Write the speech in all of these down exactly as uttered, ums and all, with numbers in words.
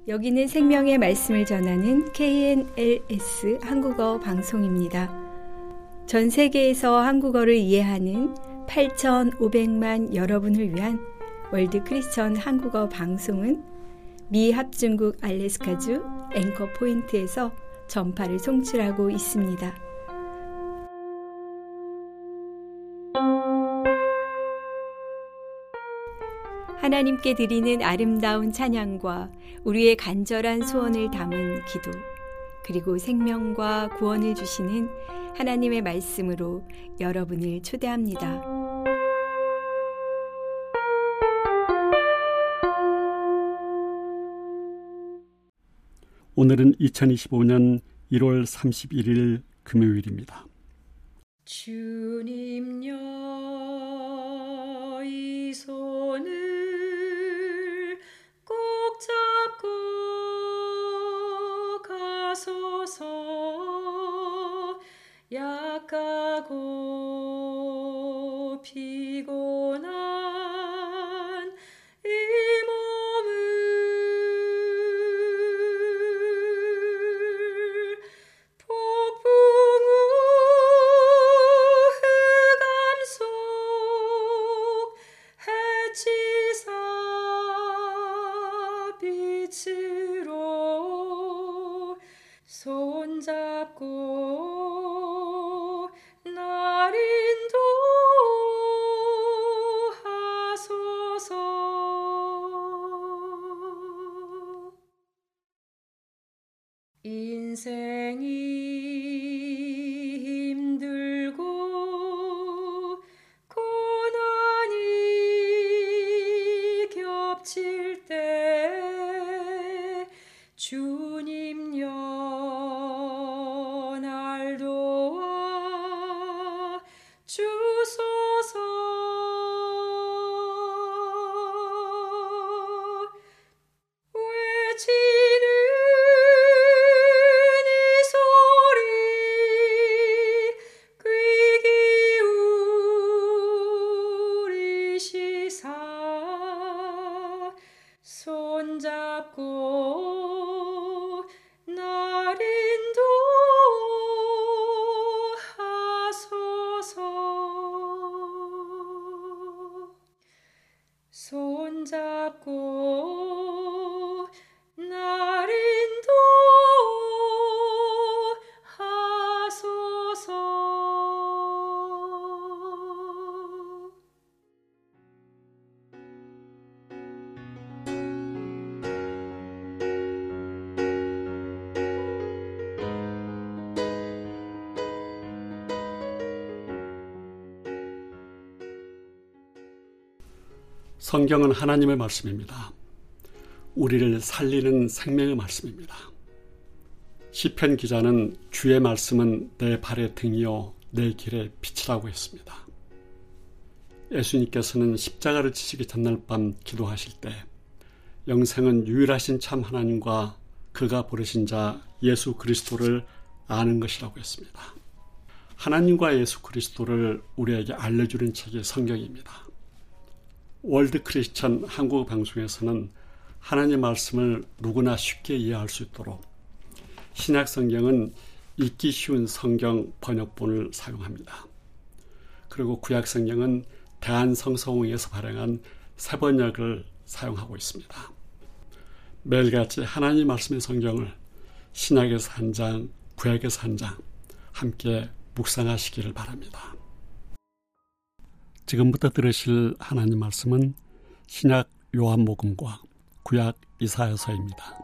여기는 생명의 말씀을 전하는 케이엔엘에스 한국어 방송입니다. 전 세계에서 한국어를 이해하는 팔천오백만 여러분을 위한 월드 크리스천 한국어 방송은 미 합중국 알래스카주 앵커 포인트에서 전파를 송출하고 있습니다. 하나님께 드리는 아름다운 찬양과 우리의 간절한 소원을 담은 기도, 그리고 생명과 구원을 주시는 하나님의 말씀으로 여러분을 초대합니다. 오늘은 이천이십오년 일월 삼십일일 금요일입니다. 주님여 이 손을 꼭 잡고 가소서. 약하고 피곤한 이 몸을 폭풍우 흑암 속 해치사 빛으로 손잡고 날 인도하소서. 인생이 힘들고 고난이 겹칠 때 주님여 날 도와 주소서. 외치는 이 소리 귀 기울이시사 손잡고 날 인도하소서. 손잡고 날 인도하소서. 성경은 하나님의 말씀입니다. 우리를 살리는 생명의 말씀입니다. 시편 기자는 주의 말씀은 내 발의 등이요 내 길의 빛이라고 했습니다. 예수님께서는 십자가를 지시기 전날 밤 기도하실 때 영생은 유일하신 참 하나님과 그가 부르신 자 예수 그리스도를 아는 것이라고 했습니다. 하나님과 예수 그리스도를 우리에게 알려주는 책이 성경입니다. 월드 크리스천 한국어 방송에서는 하나님의 말씀을 누구나 쉽게 이해할 수 있도록 신약 성경은 읽기 쉬운 성경 번역본을 사용합니다. 그리고 구약 성경은 대한성서공회에서 발행한 새 번역을 사용하고 있습니다. 매일같이 하나님 말씀의 성경을 신약에서 한 장, 구약에서 한 장 함께 묵상하시기를 바랍니다. 지금부터 들으실 하나님 말씀은 신약 요한복음과 구약 이사야서입니다.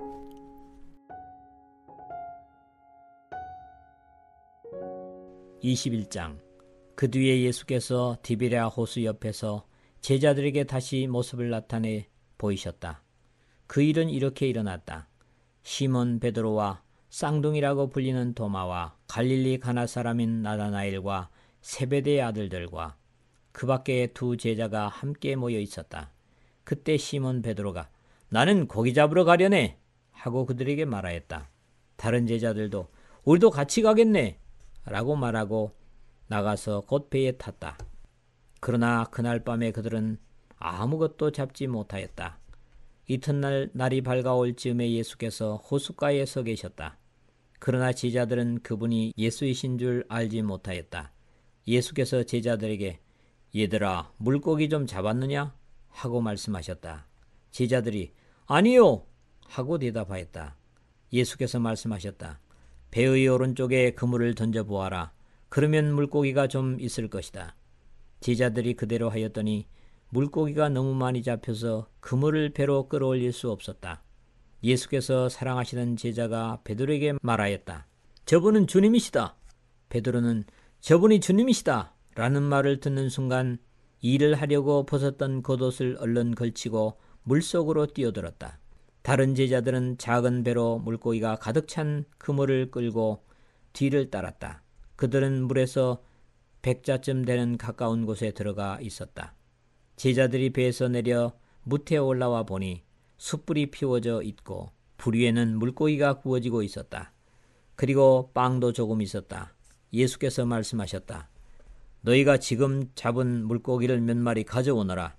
이십일장. 그 뒤에 예수께서 디비랴 호수 옆에서 제자들에게 다시 모습을 나타내 보이셨다. 그 일은 이렇게 일어났다. 시몬 베드로와 쌍둥이라고 불리는 도마와 갈릴리 가나 사람인 나다나엘과 세베대의 아들들과 그 밖에 두 제자가 함께 모여 있었다. 그때 시몬 베드로가 나는 고기 잡으러 가려네 하고 그들에게 말하였다. 다른 제자들도 우리도 같이 가겠네 라고 말하고 나가서 곧 배에 탔다. 그러나 그날 밤에 그들은 아무것도 잡지 못하였다. 이튿날 날이 밝아올 즈음에 예수께서 호숫가에 서 계셨다. 그러나 제자들은 그분이 예수이신 줄 알지 못하였다. 예수께서 제자들에게 얘들아 물고기 좀 잡았느냐? 하고 말씀하셨다. 제자들이 아니요! 하고 대답하였다. 예수께서 말씀하셨다. 배의 오른쪽에 그물을 던져보아라. 그러면 물고기가 좀 있을 것이다. 제자들이 그대로 하였더니 물고기가 너무 많이 잡혀서 그물을 배로 끌어올릴 수 없었다. 예수께서 사랑하시는 제자가 베드로에게 말하였다. 저분은 주님이시다. 베드로는 저분이 주님이시다 라는 말을 듣는 순간 일을 하려고 벗었던 겉옷을 얼른 걸치고 물속으로 뛰어들었다. 다른 제자들은 작은 배로 물고기가 가득 찬 그물을 끌고 뒤를 따랐다. 그들은 물에서 백자쯤 되는 가까운 곳에 들어가 있었다. 제자들이 배에서 내려 무태에 올라와 보니 숯불이 피워져 있고 불 위에는 물고기가 구워지고 있었다. 그리고 빵도 조금 있었다. 예수께서 말씀하셨다. 너희가 지금 잡은 물고기를 몇 마리 가져오너라.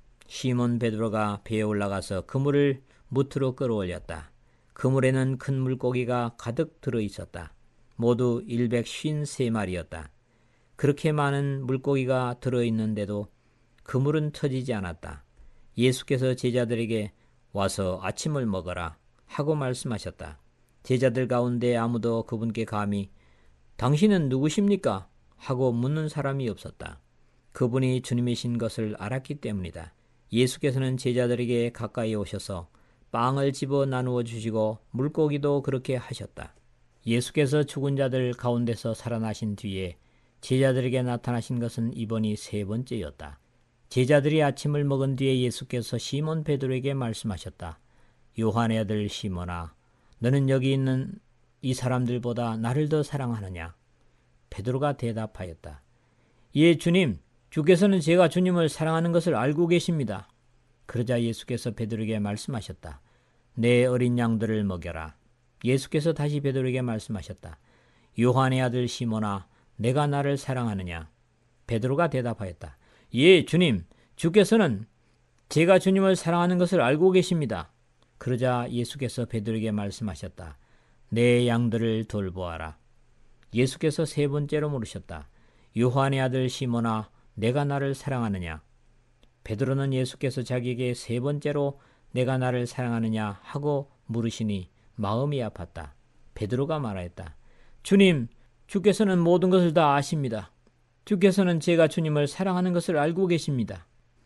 시몬 베드로가 배에 올라가서 그물을 무트로 끌어올렸다. 그물에는 큰 물고기가 가득 들어 있었다. 모두 백오십삼 마리였다. 그렇게 많은 물고기가 들어있는데도 그물은 터지지 않았다. 예수께서 제자들에게 와서 아침을 먹어라 하고 말씀하셨다. 제자들 가운데 아무도 그분께 감히 당신은 누구십니까? 하고 묻는 사람이 없었다. 그분이 주님이신 것을 알았기 때문이다. 예수께서는 제자들에게 가까이 오셔서 빵을 집어 나누어 주시고 물고기도 그렇게 하셨다. 예수께서 죽은 자들 가운데서 살아나신 뒤에 제자들에게 나타나신 것은 이번이 세 번째였다. 제자들이 아침을 먹은 뒤에 예수께서 시몬 베드로에게 말씀하셨다. 요한의 아들 시몬아, 너는 여기 있는 이 사람들보다 나를 더 사랑하느냐? 베드로가 대답하였다. 예, 주님, 주께서는 제가 주님을 사랑하는 것을 알고 계십니다. 그러자 예수께서 베드로에게 말씀하셨다. 내 어린 양들을 먹여라. 예수께서 다시 베드로에게 말씀하셨다. 요한의 아들 시몬아, 내가 나를 사랑하느냐? 베드로가 대답하였다. 예, 주님, 주께서는 제가 주님을 사랑하는 것을 알고 계십니다. 그러자 예수께서 베드로에게 말씀하셨다. 내 양들을 돌보아라. 예수께서 세 번째로 물으셨다. 요한의 아들 시몬아, 내가 나를 사랑하느냐? 베드로는 예수께서 자기에게 세 번째로 내가 나를 사랑하느냐 하고 물으시니 마음이 아팠다. 베드로가 말하였다. 주님, 주께서는 모든 것을 다 아십니다. 주께서는 제가 주님을 사랑하는 것을 알고 계십니다.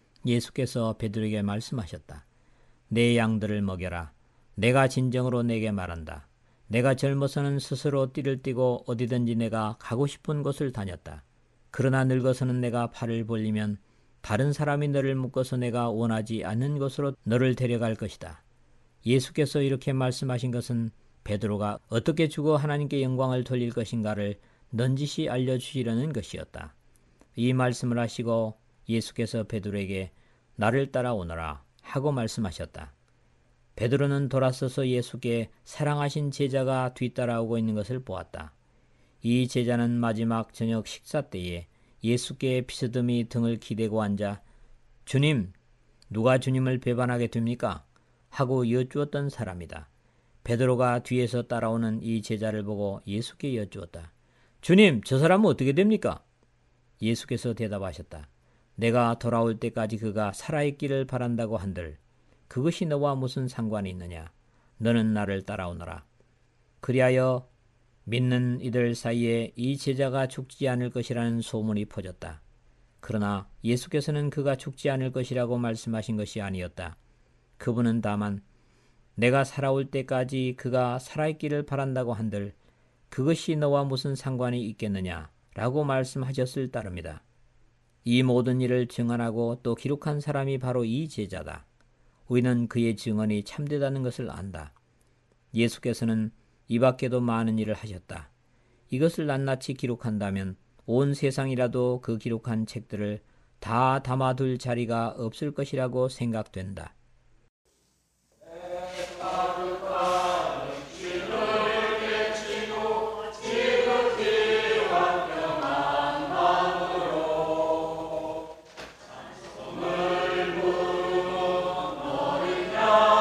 예수께서 베드로에게 말씀하셨다. 내 양들을 먹여라. 내가 진정으로 내게 말한다. 내가 젊어서는 스스로 띠를 띠고 어디든지 내가 가고 싶은 곳을 다녔다. 그러나 늙어서는 내가 팔을 벌리면 다른 사람이 너를 묶어서 내가 원하지 않는 곳으로 너를 데려갈 것이다. 예수께서 이렇게 말씀하신 것은 베드로가 어떻게 죽어 하나님께 영광을 돌릴 것인가를 넌지시 알려주시려는 것이었다. 이 말씀을 하시고 예수께서 베드로에게 나를 따라오너라 하고 말씀하셨다. 베드로는 돌아서서 예수께 사랑하신 제자가 뒤따라오고 있는 것을 보았다. 이 제자는 마지막 저녁 식사 때에 예수께 비스듬히 등을 기대고 앉아 주님, 누가 주님을 배반하게 됩니까? 하고 여쭈었던 사람이다. 베드로가 뒤에서 따라오는 이 제자를 보고 예수께 여쭈었다. 주님, 저 사람은 어떻게 됩니까? 예수께서 대답하셨다. 내가 돌아올 때까지 그가 살아있기를 바란다고 한들 그것이 너와 무슨 상관이 있느냐? 너는 나를 따라오너라. 그리하여 믿는 이들 사이에 이 제자가 죽지 않을 것이라는 소문이 퍼졌다. 그러나 예수께서는 그가 죽지 않을 것이라고 말씀하신 것이 아니었다. 그분은 다만 내가 살아올 때까지 그가 살아있기를 바란다고 한들 그것이 너와 무슨 상관이 있겠느냐 라고 말씀하셨을 따름이다. 이 모든 일을 증언하고 또 기록한 사람이 바로 이 제자다. 우리는 그의 증언이 참되다는 것을 안다. 예수께서는 이 밖에도 많은 일을 하셨다. 이것을 낱낱이 기록한다면 온 세상이라도 그 기록한 책들을 다 담아둘 자리가 없을 것이라고 생각된다. 야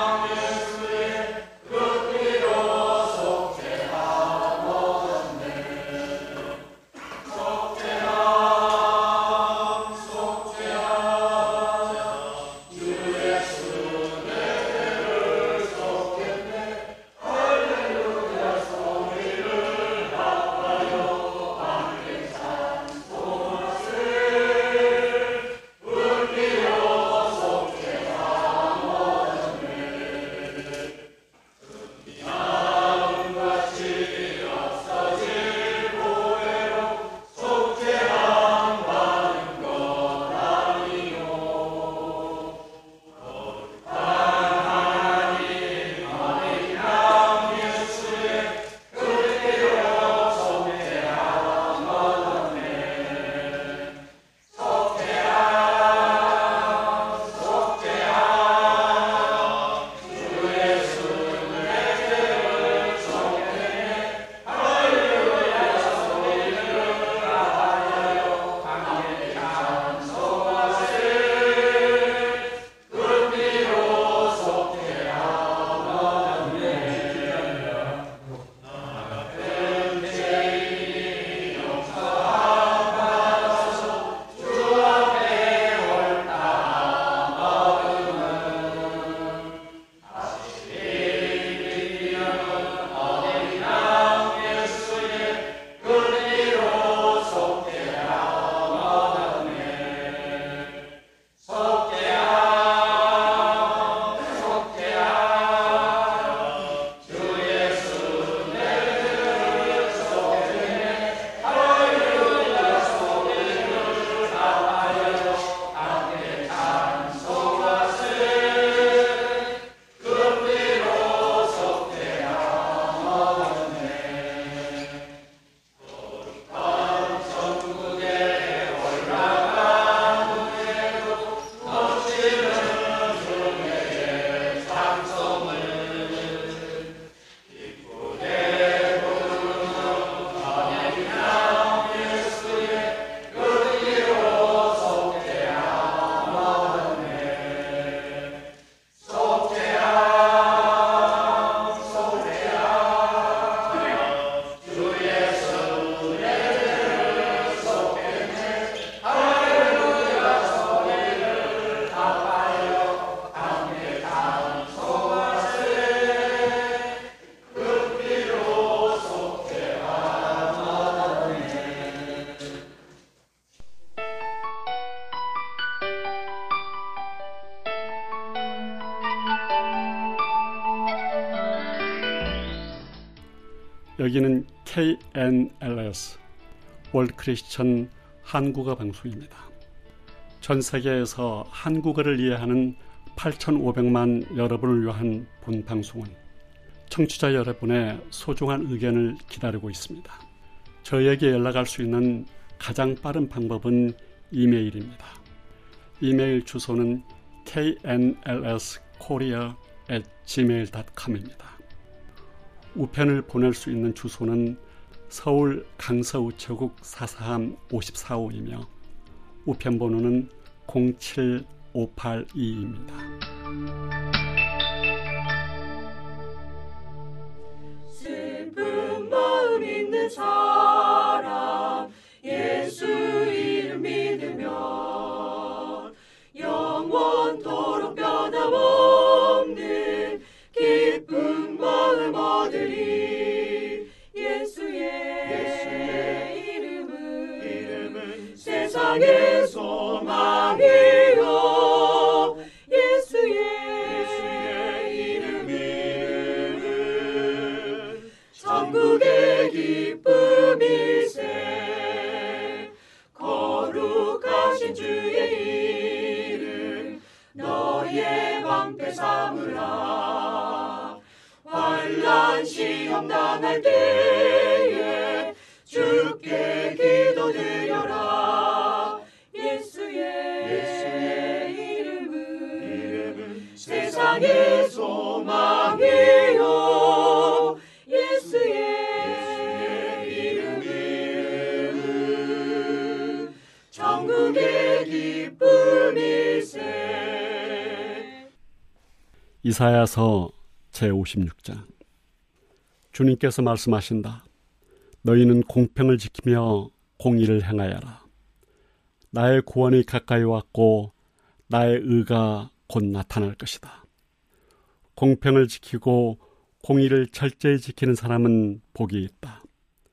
여기는 케이 엔 엘 에스 월드 크리스천 한국어 방송입니다. 전 세계에서 한국어를 이해하는 팔천오백만 여러분을 위한 본 방송은 청취자 여러분의 소중한 의견을 기다리고 있습니다. 저에게 연락할 수 있는 가장 빠른 방법은 이메일입니다. 이메일 주소는 케이 엔 엘 에스 코리아 앳 지메일 닷 컴입니다. 우편을 보낼 수 있는 주소는 서울 강서우체국 사사함 오십사호이며 우편 번호는 공칠오팔이입니다. 슬픈 마음 있는 사람 예수 이름 믿으면 영원토록 변함없는 기쁜 마음 얻으리. 예수의, 예수의 이름은, 이름은 세상의 소망이요 예수의, 예수의 이름, 이름은 천국의 기쁨일세. 거룩하신 주의 이름 너의 방패 삼으라. 환난 시험 당할 때에 주께 기도드려라. 예수의, 예수의 이름은, 이름은 세상의 소망이요 예수의, 예수의 이름, 이름은 천국의 기쁨일세. 이사야서 제오십육 장. 주님께서 말씀하신다. 너희는 공평을 지키며 공의를 행하여라. 나의 구원이 가까이 왔고 나의 의가 곧 나타날 것이다. 공평을 지키고 공의를 철저히 지키는 사람은 복이 있다.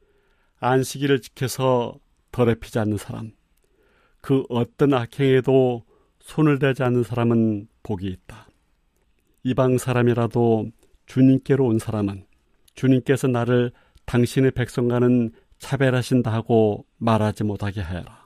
안식일을 지켜서 더럽히지 않는 사람, 그 어떤 악행에도 손을 대지 않는 사람은 복이 있다. 이방 사람이라도 주님께로 온 사람은 주님께서 나를 당신의 백성과는 차별하신다 하고 말하지 못하게 하여라.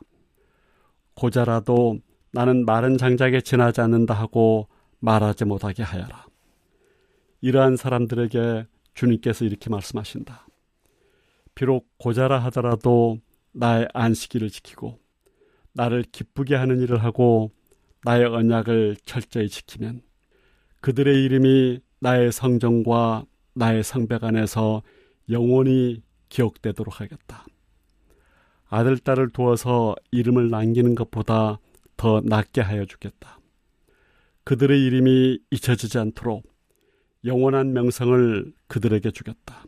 고자라도 나는 마른 장작에 지나지 않는다 하고 말하지 못하게 하여라. 이러한 사람들에게 주님께서 이렇게 말씀하신다. 비록 고자라 하더라도 나의 안식일을 지키고 나를 기쁘게 하는 일을 하고 나의 언약을 철저히 지키면 그들의 이름이 나의 성전과 나의 성벽 안에서 영원히 기억되도록 하겠다. 아들, 딸을 두어서 이름을 남기는 것보다 더 낫게 하여 주겠다. 그들의 이름이 잊혀지지 않도록 영원한 명성을 그들에게 주겠다.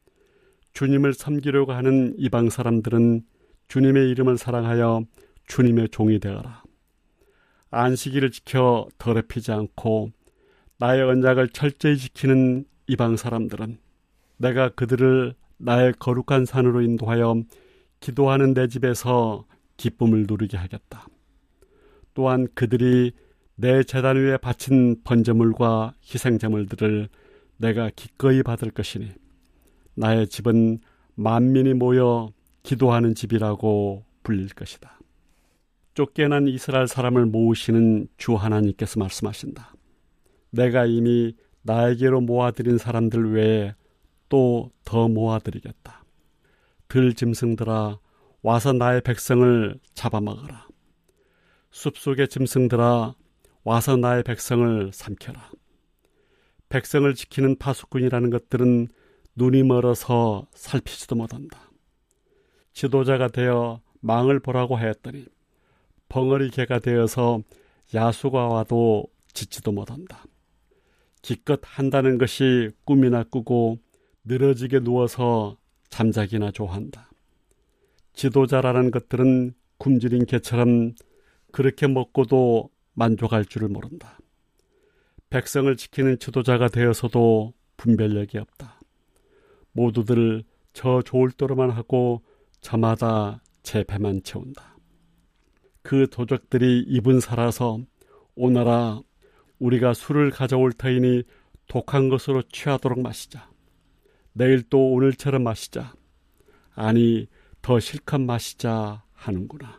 주님을 섬기려고 하는 이방 사람들은 주님의 이름을 사랑하여 주님의 종이 되어라. 안식일을 지켜 더럽히지 않고 나의 언약을 철저히 지키는 이방 사람들은 내가 그들을 나의 거룩한 산으로 인도하여 기도하는 내 집에서 기쁨을 누리게 하겠다. 또한 그들이 내 제단 위에 바친 번제물과 희생제물들을 내가 기꺼이 받을 것이니 나의 집은 만민이 모여 기도하는 집이라고 불릴 것이다. 쫓겨난 이스라엘 사람을 모으시는 주 하나님께서 말씀하신다. 내가 이미 나에게로 모아들인 사람들 외에 또 더 모아드리겠다. 들 짐승들아 와서 나의 백성을 잡아먹어라. 숲속의 짐승들아 와서 나의 백성을 삼켜라. 백성을 지키는 파수꾼이라는 것들은 눈이 멀어서 살피지도 못한다. 지도자가 되어 망을 보라고 하였더니 벙어리 개가 되어서 야수가 와도 짓지도 못한다. 기껏 한다는 것이 꿈이나 꾸고 늘어지게 누워서 잠자기나 좋아한다. 지도자라는 것들은 굶주린 개처럼 그렇게 먹고도 만족할 줄을 모른다. 백성을 지키는 지도자가 되어서도 분별력이 없다. 모두들 저 좋을 대로만 하고 저마다 제 배만 채운다. 그 도적들이 입은 살아서 오너라 우리가 술을 가져올 터이니 독한 것으로 취하도록 마시자. 내일 또 오늘처럼 마시자. 아니, 더 실컷 마시자 하는구나.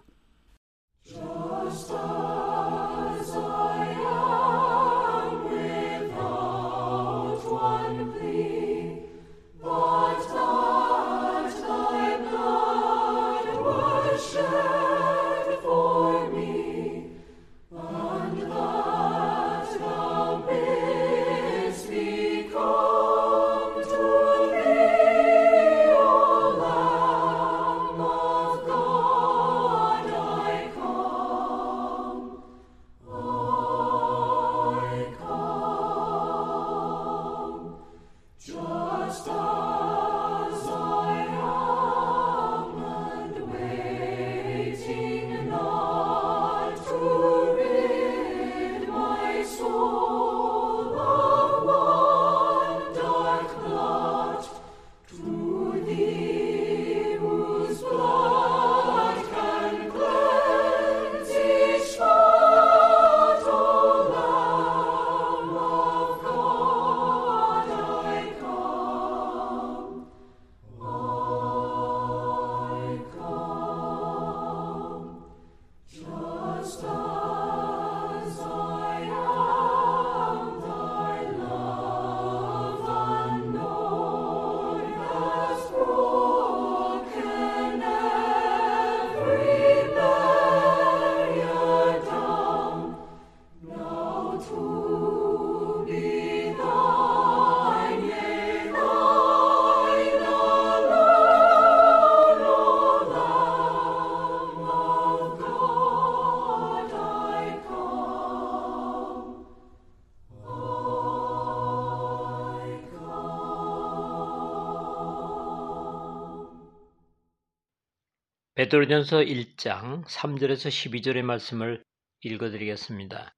베드로전서 일 장 삼 절에서 십이 절의 말씀을 읽어드리겠습니다.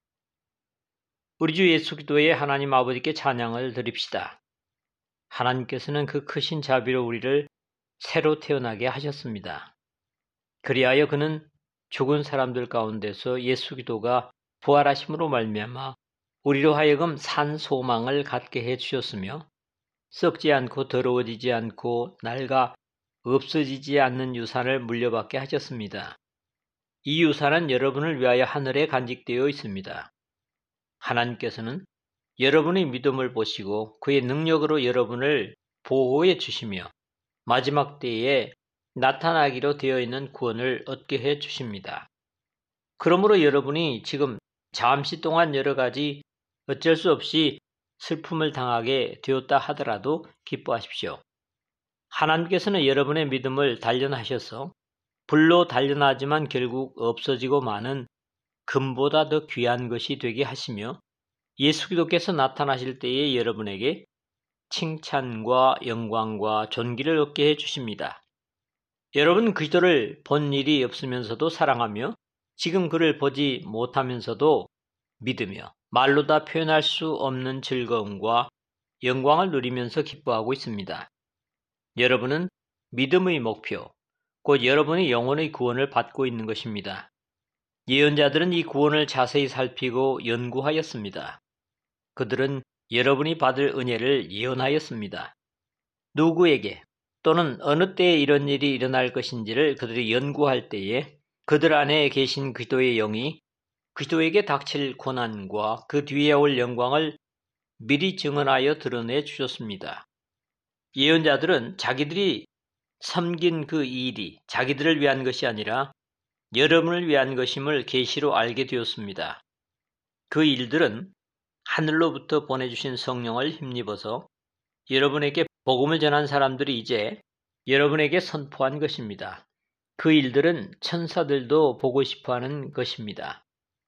우리 주 예수 그리스도의 하나님 아버지께 찬양을 드립시다. 하나님께서는 그 크신 자비로 우리를 새로 태어나게 하셨습니다. 그리하여 그는 죽은 사람들 가운데서 예수 그리스도가 부활하심으로 말미암아 우리로 하여금 산 소망을 갖게 해주셨으며 썩지 않고 더러워지지 않고 낡아 없어지지 않는 유산을 물려받게 하셨습니다. 이 유산은 여러분을 위하여 하늘에 간직되어 있습니다. 하나님께서는 여러분의 믿음을 보시고 그의 능력으로 여러분을 보호해 주시며 마지막 때에 나타나기로 되어 있는 구원을 얻게 해 주십니다. 그러므로 여러분이 지금 잠시 동안 여러 가지 어쩔 수 없이 슬픔을 당하게 되었다 하더라도 기뻐하십시오. 하나님께서는 여러분의 믿음을 단련하셔서 불로 단련하지만 결국 없어지고 마는 금보다 더 귀한 것이 되게 하시며 예수 그리스도께서 나타나실 때에 여러분에게 칭찬과 영광과 존귀를 얻게 해주십니다. 여러분 그리스도를 본 일이 없으면서도 사랑하며 지금 그를 보지 못하면서도 믿으며 말로 다 표현할 수 없는 즐거움과 영광을 누리면서 기뻐하고 있습니다. 여러분은 믿음의 목표, 곧 여러분의 영혼의 구원을 받고 있는 것입니다. 예언자들은 이 구원을 자세히 살피고 연구하였습니다. 그들은 여러분이 받을 은혜를 예언하였습니다. 누구에게 또는 어느 때에 이런 일이 일어날 것인지를 그들이 연구할 때에 그들 안에 계신 그리스도의 영이 그리스도에게 닥칠 고난과 그 뒤에 올 영광을 미리 증언하여 드러내 주셨습니다. 예언자들은 자기들이 섬긴 그 일이 자기들을 위한 것이 아니라 여러분을 위한 것임을 계시로 알게 되었습니다. 그 일들은 하늘로부터 보내주신 성령을 힘입어서 여러분에게 복음을 전한 사람들이 이제 여러분에게 선포한 것입니다. 그 일들은 천사들도 보고 싶어하는 것입니다.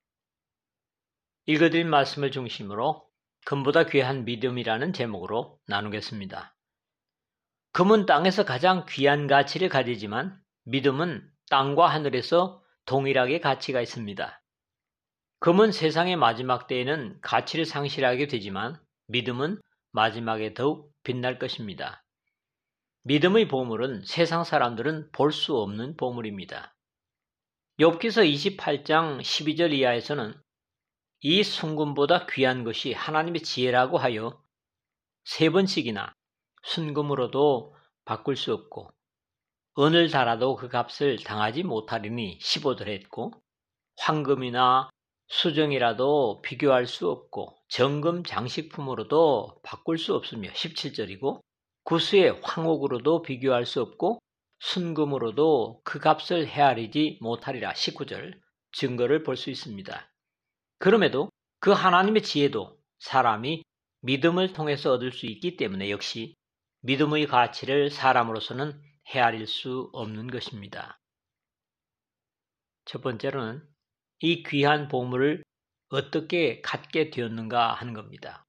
읽어드린 말씀을 중심으로 금보다 귀한 믿음이라는 제목으로 나누겠습니다. 금은 땅에서 가장 귀한 가치를 가지지만 믿음은 땅과 하늘에서 동일하게 가치가 있습니다. 금은 세상의 마지막 때에는 가치를 상실하게 되지만 믿음은 마지막에 더욱 빛날 것입니다. 믿음의 보물은 세상 사람들은 볼 수 없는 보물입니다. 욥기서 이십팔 장 십이 절 이하에서는 이 순금보다 귀한 것이 하나님의 지혜라고 하여 세 번씩이나 순금으로도 바꿀 수 없고 은을 달아도 그 값을 당하지 못하리니 십오 절 했고 황금이나 수정이라도 비교할 수 없고 정금 장식품으로도 바꿀 수 없으며 십칠 절이고 구수의 황옥으로도 비교할 수 없고 순금으로도 그 값을 헤아리지 못하리라 십구 절 증거를 볼 수 있습니다. 그럼에도 그 하나님의 지혜도 사람이 믿음을 통해서 얻을 수 있기 때문에 역시 믿음의 가치를 사람으로서는 헤아릴 수 없는 것입니다. 첫 번째로는 이 귀한 보물을 어떻게 갖게 되었는가 하는 겁니다.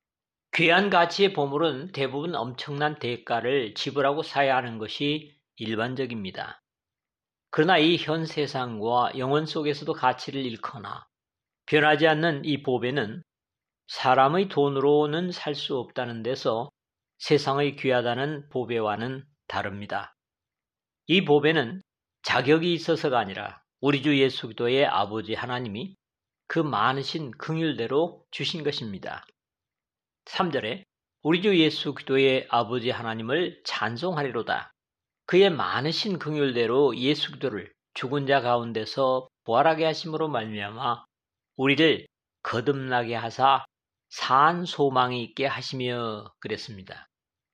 귀한 가치의 보물은 대부분 엄청난 대가를 지불하고 사야 하는 것이 일반적입니다. 그러나 이 현 세상과 영혼 속에서도 가치를 잃거나 변하지 않는 이 보배는 사람의 돈으로는 살 수 없다는 데서 세상의 귀하다는 보배와는 다릅니다. 이 보배는 자격이 있어서가 아니라 우리 주 예수 그리스도의 아버지 하나님이 그 많으신 긍휼대로 주신 것입니다. 삼 절에 우리 주 예수 그리스도의 아버지 하나님을 찬송하리로다. 그의 많으신 긍휼대로 예수 그리스도를 죽은 자 가운데서 부활하게 하심으로 말미암아 우리를 거듭나게 하사 산 소망이 있게 하시며 그랬습니다.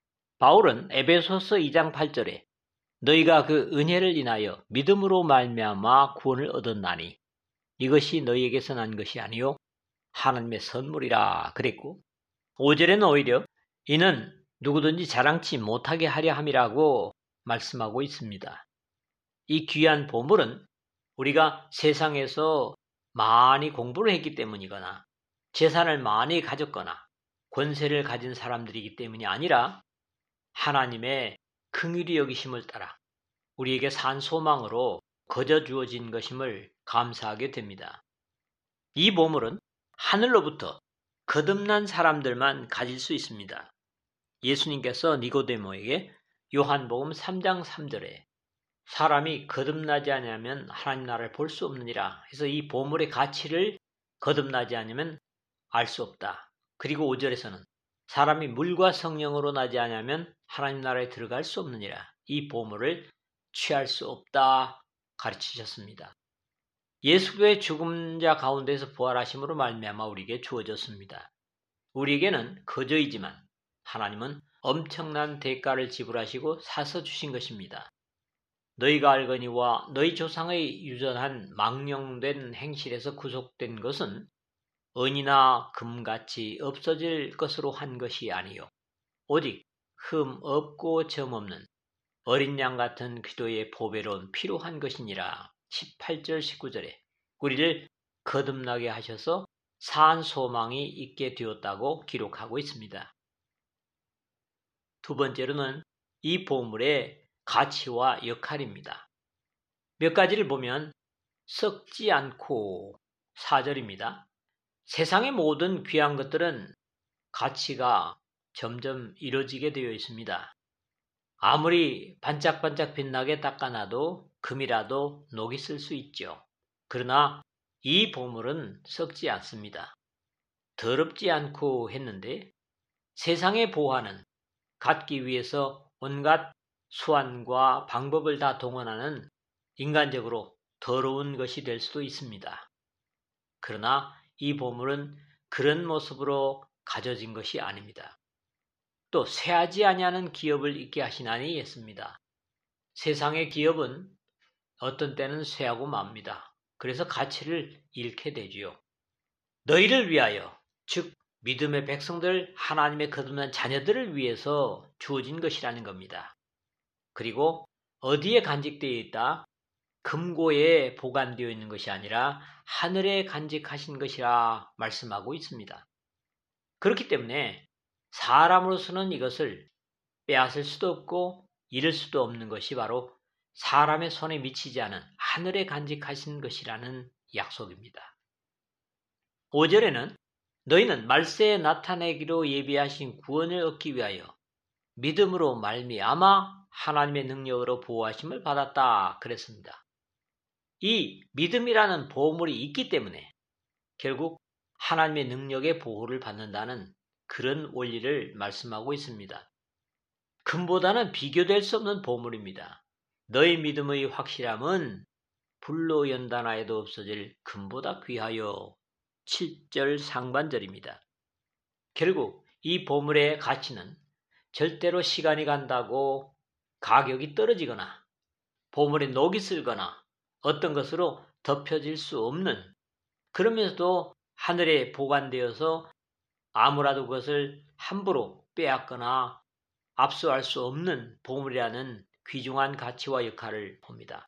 바울은 에베소서 이 장 팔 절에 너희가 그 은혜를 인하여 믿음으로 말미암아 구원을 얻었나니 이것이 너희에게서 난 것이 아니요 하나님의 선물이라 그랬고 오 절에는 오히려 이는 누구든지 자랑치 못하게 하려 함이라고 말씀하고 있습니다. 이 귀한 보물은 우리가 세상에서 많이 공부를 했기 때문이거나 재산을 많이 가졌거나 권세를 가진 사람들이기 때문이 아니라 하나님의 긍휼히 여기심을 따라 우리에게 산 소망으로 거저 주어진 것임을 감사하게 됩니다. 이 보물은 하늘로부터 거듭난 사람들만 가질 수 있습니다. 예수님께서 니고데모에게 요한복음 삼 장 삼 절에 사람이 거듭나지 않으면 하나님 나라를 볼 수 없느니라 해서 이 보물의 가치를 거듭나지 않으면 알 수 없다. 그리고 오 절에서는 사람이 물과 성령으로 나지 않으면 하나님 나라에 들어갈 수 없느니라. 이 보물을 취할 수 없다 가르치셨습니다. 예수 그리스도의 죽은 자 가운데서 부활하심으로 말미암아 우리에게 주어졌습니다. 우리에게는 거저이지만 하나님은 엄청난 대가를 지불하시고 사서 주신 것입니다. 너희가 알거니와 너희 조상의 유전한 망령된 행실에서 구속된 것은 은이나 금같이 없어질 것으로 한 것이 아니요 오직 흠 없고 점 없는 어린 양 같은 그리스도의 보배로운 피로 한 것이니라. 십팔 절 십구 절에 우리를 거듭나게 하셔서 산 소망이 있게 되었다고 기록하고 있습니다. 두 번째로는 이 보물의 가치와 역할입니다. 몇 가지를 보면 썩지 않고 사 절입니다. 세상의 모든 귀한 것들은 가치가 점점 이루어지게 되어 있습니다. 아무리 반짝반짝 빛나게 닦아놔도 금이라도 녹이 쓸 수 있죠. 그러나 이 보물은 썩지 않습니다. 더럽지 않고 했는데 세상의 보화는 갖기 위해서 온갖 수완과 방법을 다 동원하는 인간적으로 더러운 것이 될 수도 있습니다. 그러나 이 보물은 그런 모습으로 가져진 것이 아닙니다. 또 쇠하지 아니하는 기업을 있게 하시나니 했습니다. 세상의 기업은 어떤 때는 쇠하고 맙니다. 그래서 가치를 잃게 되지요. 너희를 위하여 즉 믿음의 백성들 하나님의 거듭난 자녀들을 위해서 주어진 것이라는 겁니다. 그리고 어디에 간직되어 있다? 금고에 보관되어 있는 것이 아니라 하늘에 간직하신 것이라 말씀하고 있습니다. 그렇기 때문에 사람으로서는 이것을 빼앗을 수도 없고 잃을 수도 없는 것이 바로 사람의 손에 미치지 않은 하늘에 간직하신 것이라는 약속입니다. 오 절에는 너희는 말세에 나타내기로 예비하신 구원을 얻기 위하여 믿음으로 말미암아 하나님의 능력으로 보호하심을 받았다 그랬습니다. 이 믿음이라는 보물이 있기 때문에 결국 하나님의 능력의 보호를 받는다는 그런 원리를 말씀하고 있습니다. 금보다는 비교될 수 없는 보물입니다. 너희 믿음의 확실함은 불로 연단하여도 없어질 금보다 귀하여. 칠 절 상반절입니다. 결국 이 보물의 가치는 절대로 시간이 간다고 가격이 떨어지거나 보물에 녹이 슬거나 어떤 것으로 덮여질 수 없는, 그러면서도 하늘에 보관되어서 아무라도 그것을 함부로 빼앗거나 압수할 수 없는 보물이라는 귀중한 가치와 역할을 봅니다.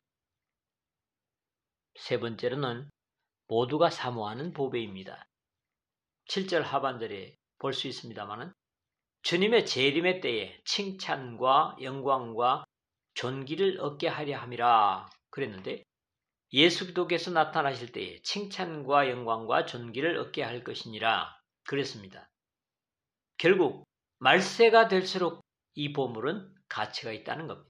세 번째로는 모두가 사모하는 보배입니다. 칠 절 하반절에 볼 수 있습니다만 주님의 재림의 때에 칭찬과 영광과 존귀를 얻게 하려 함이라 그랬는데, 예수 그리스도께서 나타나실 때에 칭찬과 영광과 존귀를 얻게 할 것이니라 그랬습니다. 결국 말세가 될수록 이 보물은 가치가 있다는 겁니다.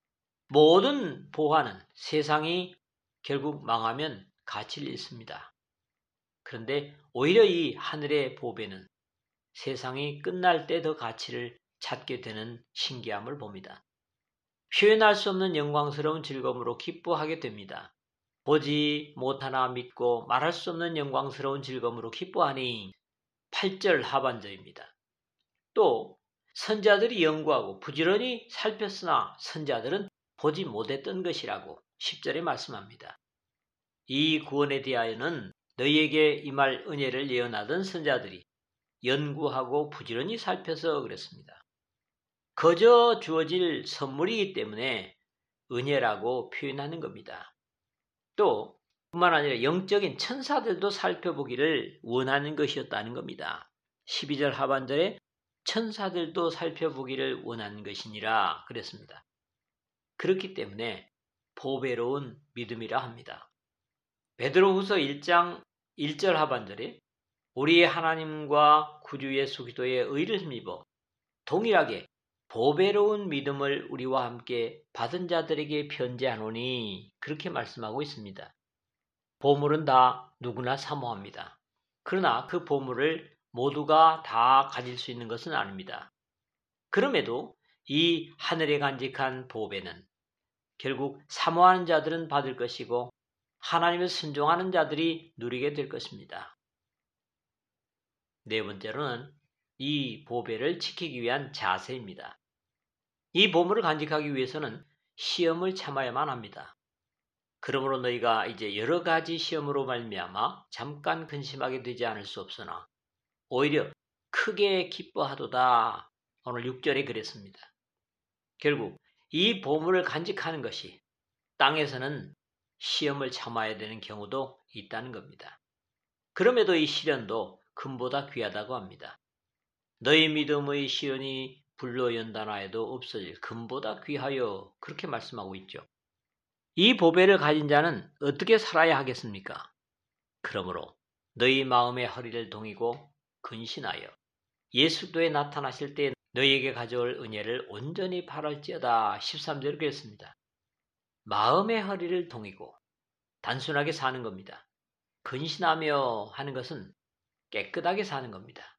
모든 보화는 세상이 결국 망하면 가치를 잃습니다. 그런데 오히려 이 하늘의 보배는 세상이 끝날 때 더 가치를 찾게 되는 신기함을 봅니다. 표현할 수 없는 영광스러운 즐거움으로 기뻐하게 됩니다. 보지 못하나 믿고 말할 수 없는 영광스러운 즐거움으로 기뻐하니. 팔 절 하반절입니다. 또 선자들이 연구하고 부지런히 살폈으나 선자들은 보지 못했던 것이라고 십 절에 말씀합니다. 이 구원에 대하여는 너희에게 임할 은혜를 예언하던 선자들이 연구하고 부지런히 살펴서 그랬습니다. 거저 주어질 선물이기 때문에 은혜라고 표현하는 겁니다. 또 뿐만 아니라 영적인 천사들도 살펴보기를 원하는 것이었다는 겁니다. 십이 절 하반절에 천사들도 살펴보기를 원하는 것이니라 그랬습니다. 그렇기 때문에 보배로운 믿음이라 합니다. 베드로후서 일 장 일 절 하반절에 우리의 하나님과 구주 예수 그리스도의 의를 힘입어 동일하게 보배로운 믿음을 우리와 함께 받은 자들에게 편지하노니 그렇게 말씀하고 있습니다. 보물은 다 누구나 사모합니다. 그러나 그 보물을 모두가 다 가질 수 있는 것은 아닙니다. 그럼에도 이 하늘에 간직한 보배는 결국 사모하는 자들은 받을 것이고 하나님을 순종하는 자들이 누리게 될 것입니다. 네 번째로는 이 보배를 지키기 위한 자세입니다. 이 보물을 간직하기 위해서는 시험을 참아야만 합니다. 그러므로 너희가 이제 여러 가지 시험으로 말미암아 잠깐 근심하게 되지 않을 수 없으나 오히려 크게 기뻐하도다. 오늘 육 절에 그랬습니다. 결국 이 보물을 간직하는 것이 땅에서는 시험을 참아야 되는 경우도 있다는 겁니다. 그럼에도 이 시련도 금보다 귀하다고 합니다. 너희 믿음의 시련이 불로 연단하여도 없어질 금보다 귀하여 그렇게 말씀하고 있죠. 이 보배를 가진 자는 어떻게 살아야 하겠습니까? 그러므로 너희 마음의 허리를 동이고 근신하여 예수도에 나타나실 때 너희에게 가져올 은혜를 온전히 바랄지어다. 십삼 절에 그랬습니다. 마음의 허리를 동이고 단순하게 사는 겁니다. 근신하며 하는 것은 깨끗하게 사는 겁니다.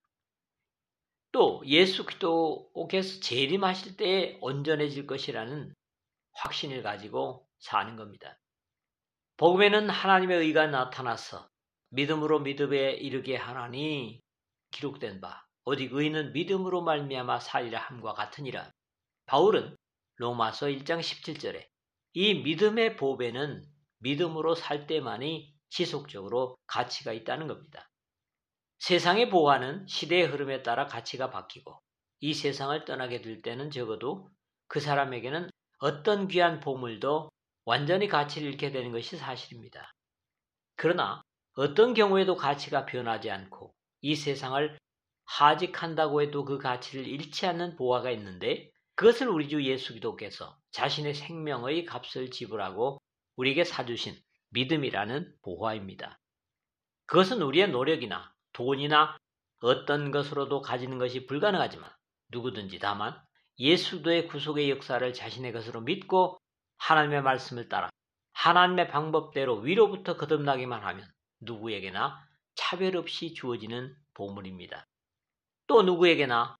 또 예수 그리스도께서 재림하실 때에 온전해질 것이라는 확신을 가지고 사는 겁니다. 복음에는 하나님의 의가 나타나서 믿음으로 믿음에 이르게 하나니 기록된 바 오직 의는 믿음으로 말미암아 살리라 함과 같으니라. 바울은 로마서 일 장 십칠 절에 이 믿음의 보배는 믿음으로 살 때만이 지속적으로 가치가 있다는 겁니다. 세상의 보화는 시대의 흐름에 따라 가치가 바뀌고 이 세상을 떠나게 될 때는 적어도 그 사람에게는 어떤 귀한 보물도 완전히 가치를 잃게 되는 것이 사실입니다. 그러나 어떤 경우에도 가치가 변하지 않고 이 세상을 하직한다고 해도 그 가치를 잃지 않는 보화가 있는데 그것을 우리 주 예수 그리스도께서 자신의 생명의 값을 지불하고 우리에게 사주신 믿음이라는 보화입니다. 그것은 우리의 노력이나 돈이나 어떤 것으로도 가지는 것이 불가능하지만 누구든지 다만 예수도의 구속의 역사를 자신의 것으로 믿고 하나님의 말씀을 따라 하나님의 방법대로 위로부터 거듭나기만 하면 누구에게나 차별 없이 주어지는 보물입니다. 또 누구에게나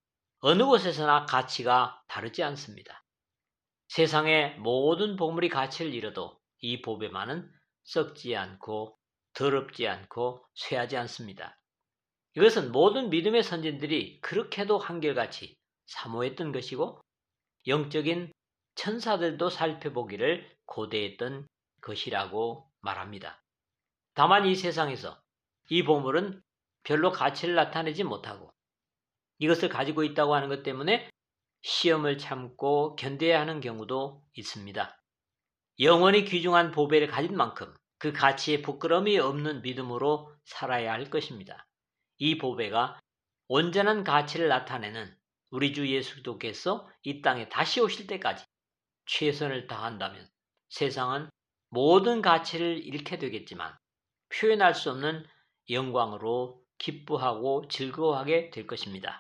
어느 곳에서나 가치가 다르지 않습니다. 세상의 모든 보물이 가치를 잃어도 이 보배만은 썩지 않고 더럽지 않고 쇠하지 않습니다. 이것은 모든 믿음의 선진들이 그렇게도 한결같이 사모했던 것이고 영적인 천사들도 살펴보기를 고대했던 것이라고 말합니다. 다만 이 세상에서 이 보물은 별로 가치를 나타내지 못하고 이것을 가지고 있다고 하는 것 때문에 시험을 참고 견뎌야 하는 경우도 있습니다. 영원히 귀중한 보배를 가진 만큼 그 가치에 부끄러움이 없는 믿음으로 살아야 할 것입니다. 이 보배가 온전한 가치를 나타내는 우리 주 예수 그리스도께서 이 땅에 다시 오실 때까지 최선을 다한다면 세상은 모든 가치를 잃게 되겠지만 표현할 수 없는 영광으로 기뻐하고 즐거워하게 될 것입니다.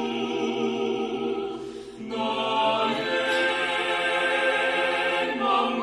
나의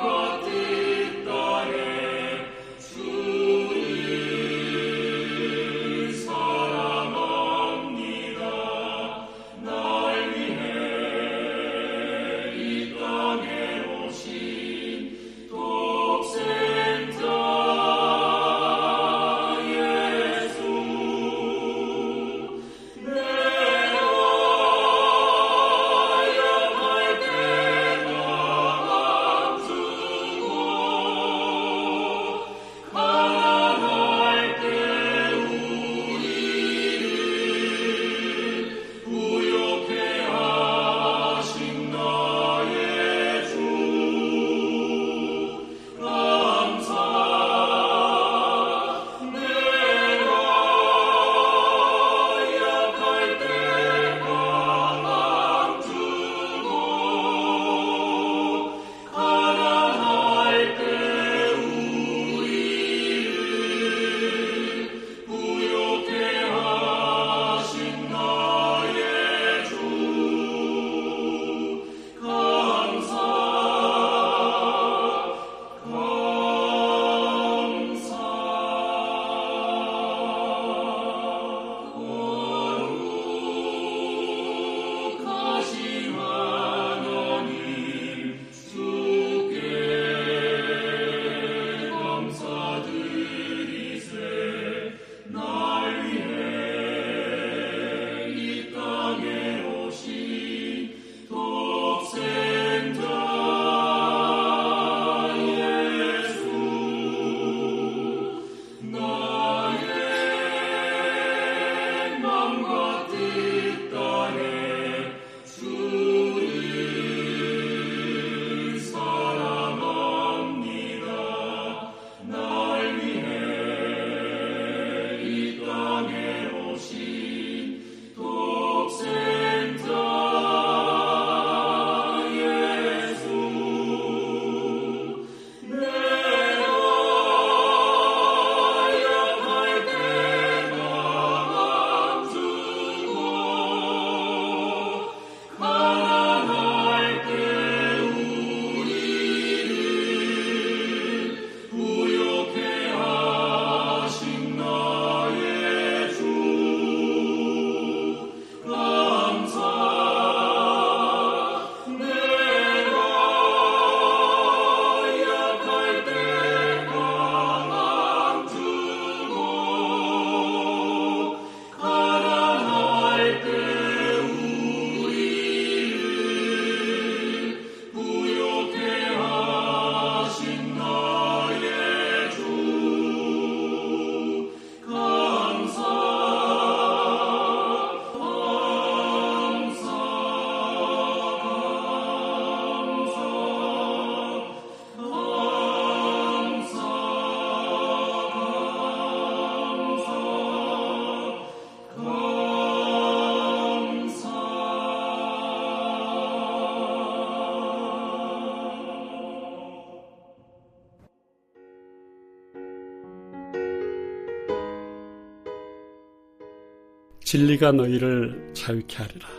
진리가 너희를 자유케 하리라.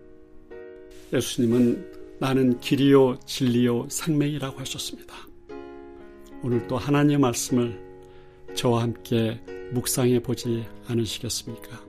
예수님은 나는 길이요 진리요 생명이라고 하셨습니다. 오늘도 하나님의 말씀을 저와 함께 묵상해 보지 않으시겠습니까?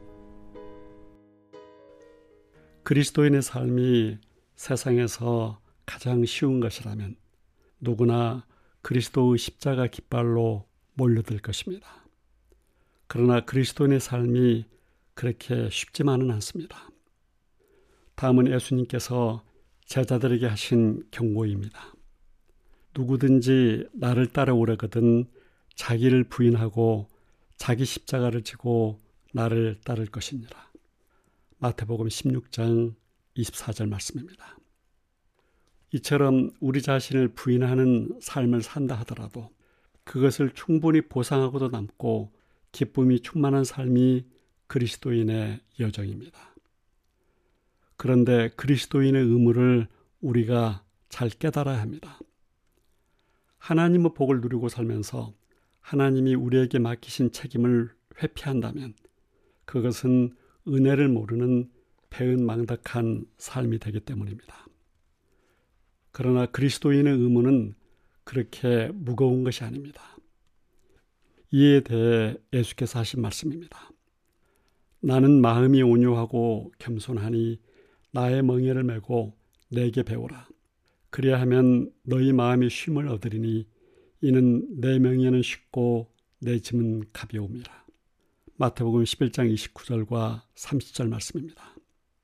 그리스도인의 삶이 세상에서 가장 쉬운 것이라면 누구나 그리스도의 십자가 깃발로 몰려들 것입니다. 그러나 그리스도인의 삶이 그렇게 쉽지만은 않습니다. 다음은 예수님께서 제자들에게 하신 경고입니다. 누구든지 나를 따라오려거든 자기를 부인하고 자기 십자가를 지고 나를 따를 것이니라. 마태복음 십육 장 이십사 절 말씀입니다. 이처럼 우리 자신을 부인하는 삶을 산다 하더라도 그것을 충분히 보상하고도 남고 기쁨이 충만한 삶이 그리스도인의 여정입니다. 그런데 그리스도인의 의무를 우리가 잘 깨달아야 합니다. 하나님의 복을 누리고 살면서 하나님이 우리에게 맡기신 책임을 회피한다면 그것은 은혜를 모르는 배은망덕한 삶이 되기 때문입니다. 그러나 그리스도인의 의무는 그렇게 무거운 것이 아닙니다. 이에 대해 예수께서 하신 말씀입니다. 나는 마음이 온유하고 겸손하니 나의 멍에를 메고 내게 배우라. 그리하면 너희 마음이 쉼을 얻으리니 이는 내 명예는 쉽고 내 짐은 가벼움이라. 마태복음 십일 장 이십구 절과 삼십 절 말씀입니다.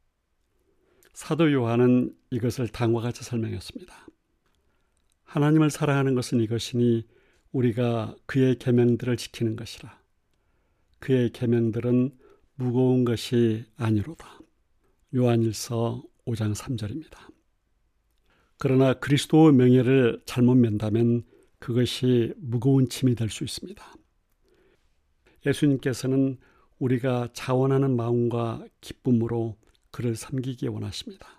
사도 요한은 이것을 다음과 같이 설명했습니다. 하나님을 사랑하는 것은 이것이니 우리가 그의 계명들을 지키는 것이라. 그의 계명들은 무거운 것이 아니로다. 요한일서 오 장 삼 절입니다. 그러나 그리스도의 명예를 잘못 맨다면 그것이 무거운 짐이 될 수 있습니다. 예수님께서는 우리가 자원하는 마음과 기쁨으로 그를 섬기기 원하십니다.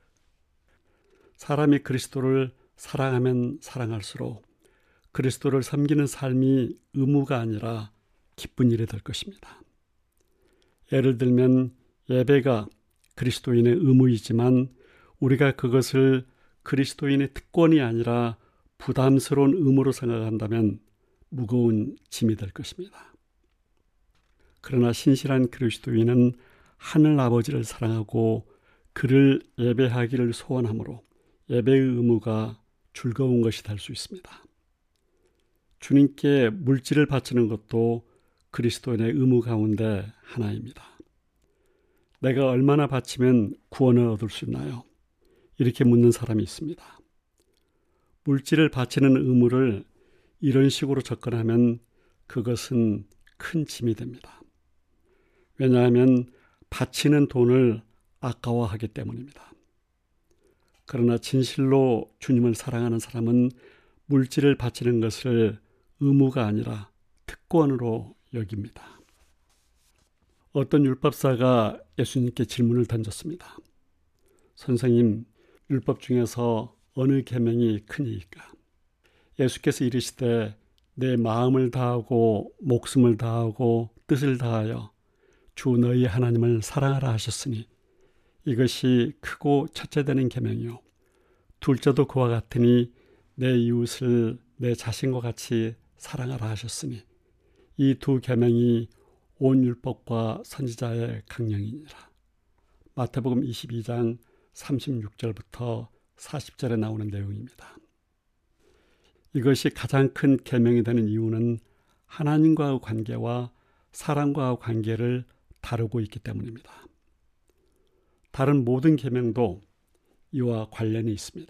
사람이 그리스도를 사랑하면 사랑할수록 그리스도를 섬기는 삶이 의무가 아니라 기쁜 일이 될 것입니다. 예를 들면 예배가 그리스도인의 의무이지만 우리가 그것을 그리스도인의 특권이 아니라 부담스러운 의무로 생각한다면 무거운 짐이 될 것입니다. 그러나 신실한 그리스도인은 하늘 아버지를 사랑하고 그를 예배하기를 소원하므로 예배의 의무가 즐거운 것이 될 수 있습니다. 주님께 물질을 바치는 것도 그리스도인의 의무 가운데 하나입니다. 내가 얼마나 바치면 구원을 얻을 수 있나요? 이렇게 묻는 사람이 있습니다. 물질을 바치는 의무를 이런 식으로 접근하면 그것은 큰 짐이 됩니다. 왜냐하면 바치는 돈을 아까워하기 때문입니다. 그러나 진실로 주님을 사랑하는 사람은 물질을 바치는 것을 의무가 아니라 특권으로 여깁니다. 어떤 율법사가 예수님께 질문을 던졌습니다. 선생님, 율법 중에서 어느 계명이 크니까? 예수께서 이르시되 내 마음을 다하고 목숨을 다하고 뜻을 다하여 주 너희 하나님을 사랑하라 하셨으니 이것이 크고 첫째 되는 계명이요 둘째도 그와 같으니 내 이웃을 내 자신과 같이 사랑하라 하셨으니 이 두 계명이 온 율법과 선지자의 강령이니라. 마태복음 이십이 장 삼십육 절부터 사십 절에 나오는 내용입니다. 이것이 가장 큰 계명이 되는 이유는 하나님과의 관계와 사람과의 관계를 다루고 있기 때문입니다. 다른 모든 계명도 이와 관련이 있습니다.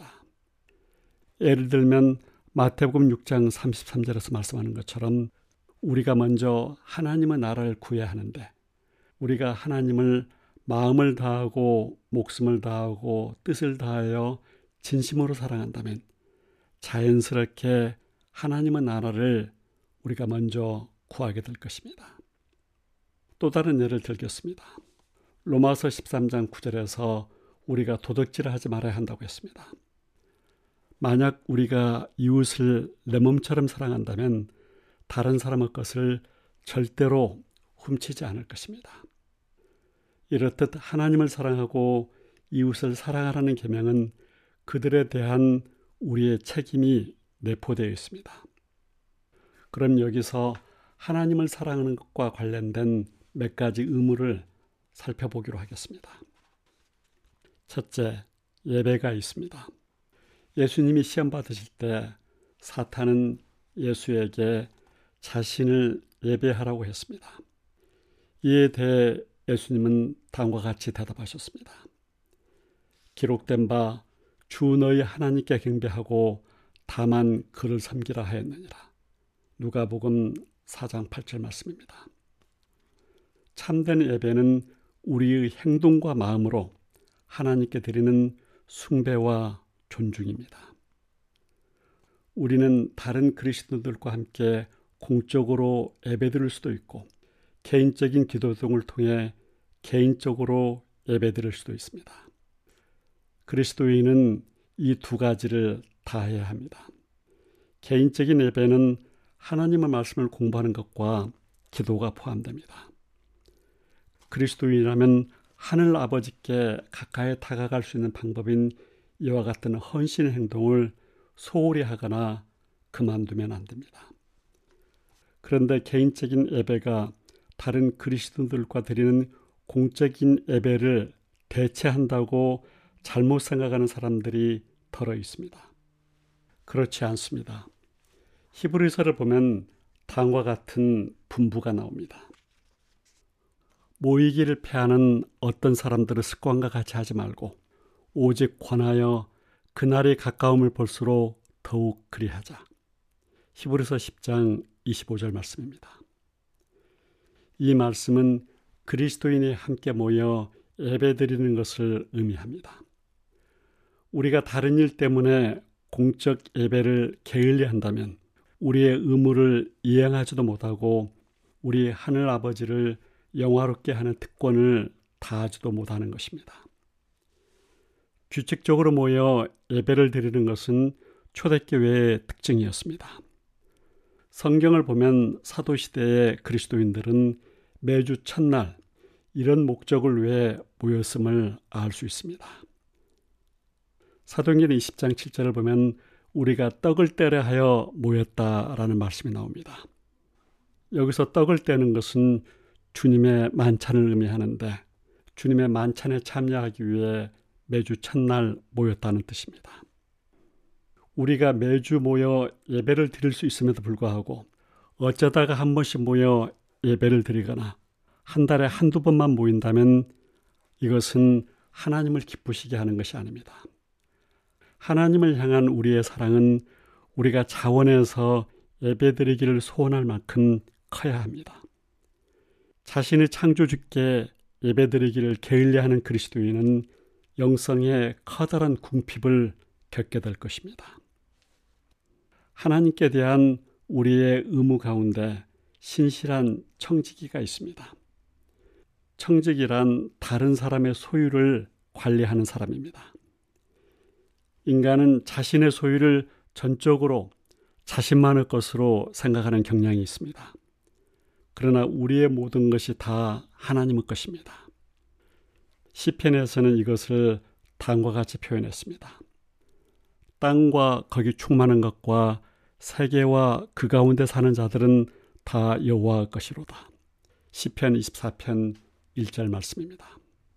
예를 들면 마태복음 육 장 삼십삼 절에서 말씀하는 것처럼 우리가 먼저 하나님의 나라를 구해야 하는데 우리가 하나님을 마음을 다하고 목숨을 다하고 뜻을 다하여 진심으로 사랑한다면 자연스럽게 하나님의 나라를 우리가 먼저 구하게 될 것입니다. 또 다른 예를 들겠습니다. 로마서 십삼 장 구 절에서 우리가 도둑질을 하지 말아야 한다고 했습니다. 만약 우리가 이웃을 내 몸처럼 사랑한다면 다른 사람의 것을 절대로 훔치지 않을 것입니다. 이렇듯 하나님을 사랑하고 이웃을 사랑하라는 계명은 그들에 대한 우리의 책임이 내포되어 있습니다. 그럼 여기서 하나님을 사랑하는 것과 관련된 몇 가지 의무를 살펴보기로 하겠습니다. 첫째, 예배가 있습니다. 예수님이 시험 받으실 때 사탄은 예수에게 자신을 예배하라고 했습니다. 이에 대해 예수님은 다음과 같이 대답하셨습니다. 기록된 바 주 너희 하나님께 경배하고 다만 그를 섬기라 하였느니라. 누가복음 사 장 팔 절 말씀입니다. 참된 예배는 우리의 행동과 마음으로 하나님께 드리는 숭배와 존중입니다. 우리는 다른 그리스도인들과 함께 공적으로 예배드릴 수도 있고 개인적인 기도 등을 통해 개인적으로 예배드릴 수도 있습니다. 그리스도인은 이 두 가지를 다 해야 합니다. 개인적인 예배는 하나님의 말씀을 공부하는 것과 기도가 포함됩니다. 그리스도인이라면 하늘 아버지께 가까이 다가갈 수 있는 방법인 이와 같은 헌신의 행동을 소홀히 하거나 그만두면 안 됩니다. 그런데 개인적인 예배가 다른 그리스도인들과 드리는 공적인 예배를 대체한다고 잘못 생각하는 사람들이 덜어 있습니다. 그렇지 않습니다. 히브리서를 보면 다음과 같은 분부가 나옵니다. 모이기를 패하는 어떤 사람들의 습관과 같이 하지 말고 오직 권하여 그날이 가까움을 볼수록 더욱 그리하자. 히브리서 십 장 이십오 절 말씀입니다. 이 말씀은 그리스도인이 함께 모여 예배드리는 것을 의미합니다. 우리가 다른 일 때문에 공적 예배를 게을리한다면 우리의 의무를 이행하지도 못하고 우리 하늘 아버지를 영화롭게 하는 특권을 다하지도 못하는 것입니다. 규칙적으로 모여 예배를 드리는 것은 초대교회의 특징이었습니다. 성경을 보면 사도시대의 그리스도인들은 매주 첫날 이런 목적을 위해 모였음을 알 수 있습니다. 사도행전 이십 장 칠 절을 보면 우리가 떡을 떼려 하여 모였다라는 말씀이 나옵니다. 여기서 떡을 떼는 것은 주님의 만찬을 의미하는데 주님의 만찬에 참여하기 위해 매주 첫날 모였다는 뜻입니다. 우리가 매주 모여 예배를 드릴 수 있음에도 불구하고 어쩌다가 한 번씩 모여 예배를 드리거나 한 달에 한두 번만 모인다면 이것은 하나님을 기쁘시게 하는 것이 아닙니다. 하나님을 향한 우리의 사랑은 우리가 자원해서 예배드리기를 소원할 만큼 커야 합니다. 자신의 창조주께 예배드리기를 게을리하는 그리스도인은 영성의 커다란 궁핍을 겪게 될 것입니다. 하나님께 대한 우리의 의무 가운데 신실한 청지기가 있습니다. 청지기란 다른 사람의 소유를 관리하는 사람입니다. 인간은 자신의 소유를 전적으로 자신만의 것으로 생각하는 경향이 있습니다. 그러나 우리의 모든 것이 다 하나님의 것입니다. 시편에서는 이것을 다음과 같이 표현했습니다. 땅과 거기 충만한 것과 세계와 그 가운데 사는 자들은 다 여호와의 것이로다. 시편 이십사 편 일 절 말씀입니다.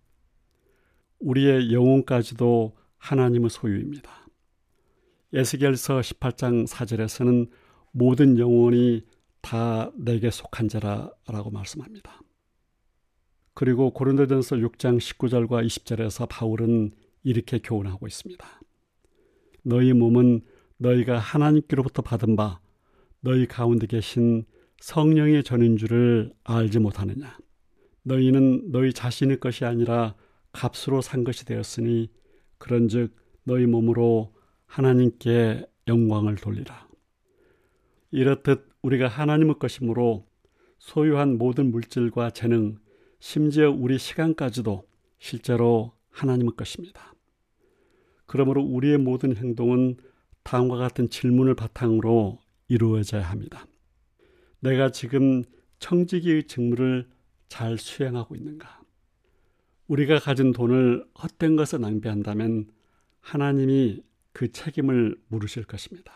우리의 영혼까지도 하나님의 소유입니다. 에스겔서 십팔 장 사 절에서는 모든 영혼이 다 내게 속한 자라라고 말씀합니다. 그리고 고린도전서 육 장 십구 절과 이십 절에서 바울은 이렇게 교훈하고 있습니다. 너희 몸은 너희가 하나님께로부터 받은 바 너희 가운데 계신 성령의 전인 줄을 알지 못하느냐. 너희는 너희 자신의 것이 아니라 값으로 산 것이 되었으니 그런즉 너희 몸으로 하나님께 영광을 돌리라. 이렇듯 우리가 하나님의 것이므로 소유한 모든 물질과 재능, 심지어 우리 시간까지도 실제로 하나님의 것입니다. 그러므로 우리의 모든 행동은 다음과 같은 질문을 바탕으로 이루어져야 합니다. 내가 지금 청지기의 직무를 잘 수행하고 있는가? 우리가 가진 돈을 헛된 것에 낭비한다면 하나님이 그 책임을 물으실 것입니다.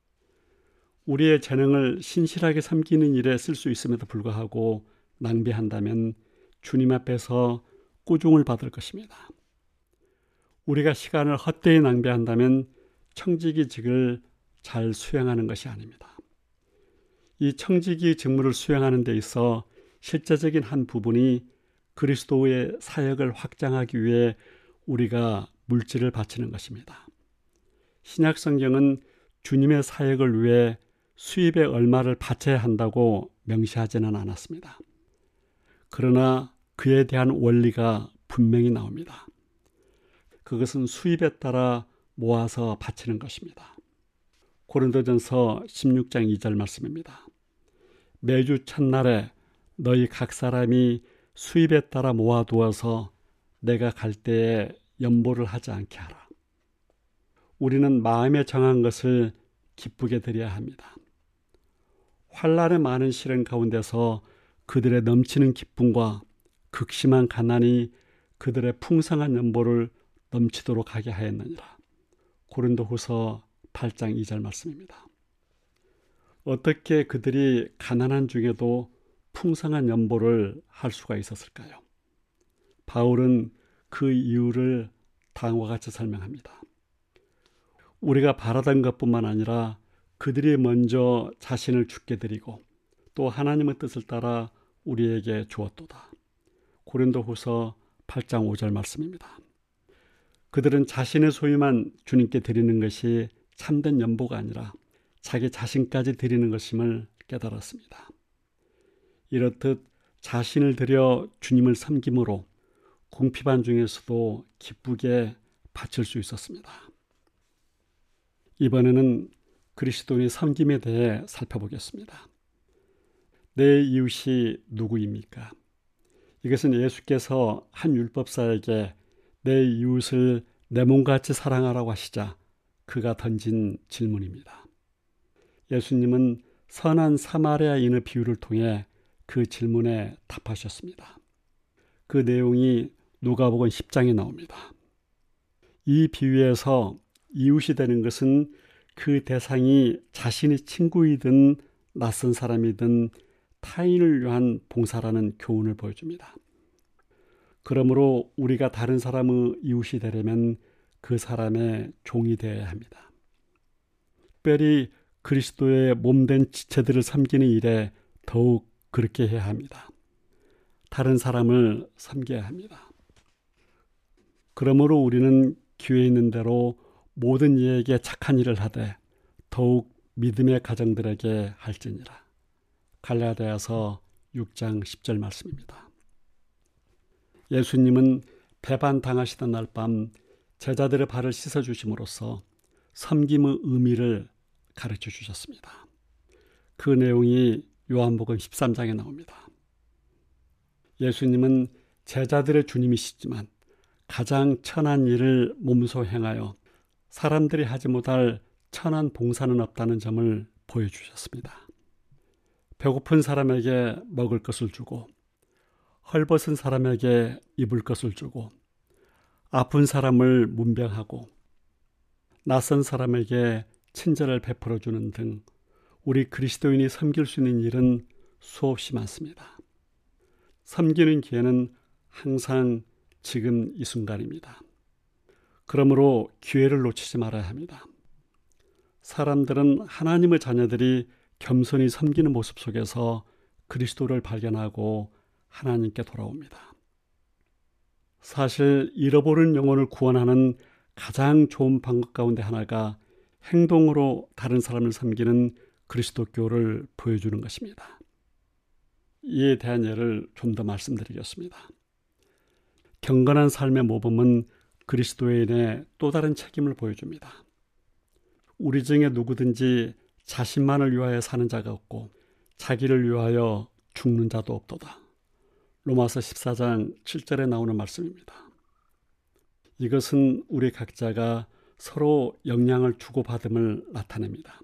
우리의 재능을 신실하게 섬기는 일에 쓸 수 있음에도 불구하고 낭비한다면 주님 앞에서 꾸중을 받을 것입니다. 우리가 시간을 헛되이 낭비한다면 청지기직을 잘 수행하는 것이 아닙니다. 이 청지기 직무를 수행하는 데 있어 실제적인 한 부분이 그리스도의 사역을 확장하기 위해 우리가 물질을 바치는 것입니다. 신약 성경은 주님의 사역을 위해 수입의 얼마를 바쳐야 한다고 명시하지는 않았습니다. 그러나 그에 대한 원리가 분명히 나옵니다. 그것은 수입에 따라 모아서 바치는 것입니다. 고린도전서 십육 장 이 절 말씀입니다. 매주 첫날에 너희 각 사람이 수입에 따라 모아두어서 내가 갈 때에 연보를 하지 않게 하라. 우리는 마음에 정한 것을 기쁘게 드려야 합니다. 환난의 많은 시련 가운데서 그들의 넘치는 기쁨과 극심한 가난이 그들의 풍성한 연보를 넘치도록 하게 하였느니라. 고린도후서 팔 장 이 절 말씀입니다. 어떻게 그들이 가난한 중에도 풍성한 연보를 할 수가 있었을까요? 바울은 그 이유를 다음과 같이 설명합니다. 우리가 바라던 것뿐만 아니라 그들이 먼저 자신을 주께 드리고 또 하나님의 뜻을 따라 우리에게 주었도다. 고린도후서 팔 장 오 절 말씀입니다. 그들은 자신의 소유만 주님께 드리는 것이 참된 연보가 아니라 자기 자신까지 드리는 것임을 깨달았습니다. 이렇듯 자신을 들여 주님을 섬김으로 궁핍한 중에서도 기쁘게 바칠 수 있었습니다. 이번에는 그리스도인의 섬김에 대해 살펴보겠습니다. 내 이웃이 누구입니까? 이것은 예수께서 한 율법사에게 내 이웃을 내 몸같이 사랑하라고 하시자 그가 던진 질문입니다. 예수님은 선한 사마리아인의 비유를 통해 그 질문에 답하셨습니다. 그 내용이 누가복음 십 장에 나옵니다. 이 비유에서 이웃이 되는 것은 그 대상이 자신의 친구이든 낯선 사람이든 타인을 위한 봉사라는 교훈을 보여줍니다. 그러므로 우리가 다른 사람의 이웃이 되려면 그 사람의 종이 되어야 합니다. 특별히 그리스도의 몸된 지체들을 섬기는 일에 더욱 그렇게 해야 합니다. 다른 사람을 섬겨야 합니다. 그러므로 우리는 기회 있는 대로 모든 이에게 착한 일을 하되 더욱 믿음의 가정들에게 할지니라. 갈라디아서 육 장 십 절 말씀입니다. 예수님은 배반 당하시던 날 밤 제자들의 발을 씻어주심으로써 섬김의 의미를 가르쳐 주셨습니다. 그 내용이 요한복음 십삼 장에 나옵니다. 예수님은 제자들의 주님이시지만 가장 천한 일을 몸소 행하여 사람들이 하지 못할 천한 봉사는 없다는 점을 보여주셨습니다. 배고픈 사람에게 먹을 것을 주고 헐벗은 사람에게 입을 것을 주고 아픈 사람을 문병하고 낯선 사람에게 친절을 베풀어 주는 등 우리 그리스도인이 섬길 수 있는 일은 수없이 많습니다. 섬기는 기회는 항상 지금 이 순간입니다. 그러므로 기회를 놓치지 말아야 합니다. 사람들은 하나님의 자녀들이 겸손히 섬기는 모습 속에서 그리스도를 발견하고 하나님께 돌아옵니다. 사실 잃어버린 영혼을 구원하는 가장 좋은 방법 가운데 하나가 행동으로 다른 사람을 섬기는 그리스도교를 보여주는 것입니다. 이에 대한 예를 좀 더 말씀드리겠습니다. 경건한 삶의 모범은 그리스도인의 또 다른 책임을 보여줍니다. 우리 중에 누구든지 자신만을 위하여 사는 자가 없고 자기를 위하여 죽는 자도 없도다. 로마서 십사 장 칠 절에 나오는 말씀입니다. 이것은 우리 각자가 서로 영향을 주고받음을 나타냅니다.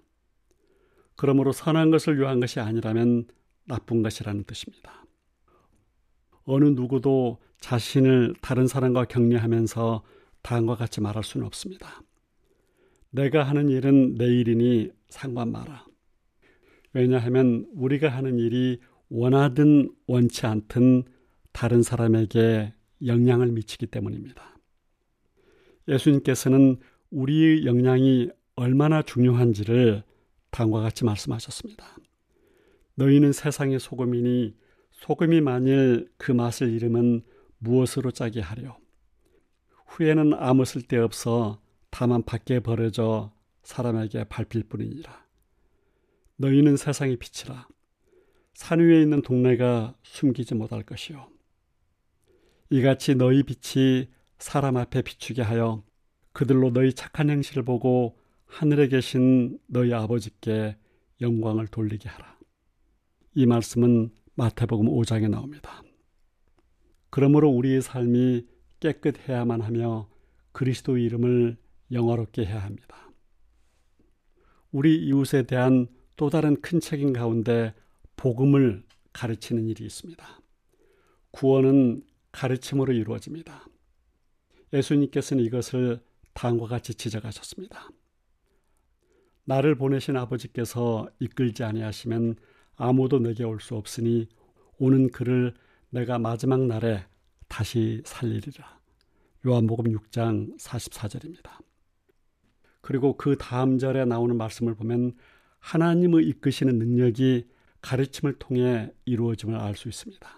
그러므로 선한 것을 위한 것이 아니라면 나쁜 것이라는 뜻입니다. 어느 누구도 자신을 다른 사람과 격려하면서 다음과 같이 말할 수는 없습니다. 내가 하는 일은 내 일이니 상관 마라. 왜냐하면 우리가 하는 일이 원하든 원치 않든 다른 사람에게 영향을 미치기 때문입니다. 예수님께서는 우리의 영향이 얼마나 중요한지를 다음과 같이 말씀하셨습니다. 너희는 세상의 소금이니 소금이 만일 그 맛을 잃으면 무엇으로 짜게 하려? 후에는 아무 쓸데없어 다만 밖에 버려져 사람에게 밟힐 뿐이니라. 너희는 세상의 빛이라. 산 위에 있는 동네가 숨기지 못할 것이요. 이같이 너희 빛이 사람 앞에 비추게 하여 그들로 너희 착한 행실을 보고 하늘에 계신 너희 아버지께 영광을 돌리게 하라. 이 말씀은 마태복음 오 장에 나옵니다. 그러므로 우리의 삶이 깨끗해야만 하며 그리스도의 이름을 영화롭게 해야 합니다. 우리 이웃에 대한 또 다른 큰 책임 가운데 복음을 가르치는 일이 있습니다. 구원은 가르침으로 이루어집니다. 예수님께서는 이것을 다음과 같이 지적하셨습니다. 나를 보내신 아버지께서 이끌지 아니하시면 아무도 내게 올 수 없으니 오는 그를 내가 마지막 날에 다시 살리리라. 요한복음 육 장 사십사 절입니다. 그리고 그 다음 절에 나오는 말씀을 보면 하나님의 이끄시는 능력이 가르침을 통해 이루어짐을 알 수 있습니다.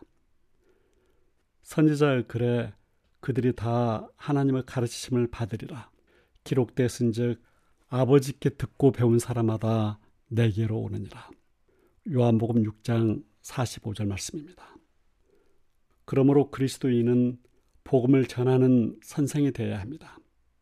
선지자의 글에 그들이 다 하나님의 가르치심을 받으리라 기록됐은즉 아버지께 듣고 배운 사람마다 내게로 오느니라. 요한복음 육 장 사십오 절 말씀입니다. 그러므로 그리스도인은 복음을 전하는 선생이 되어야 합니다.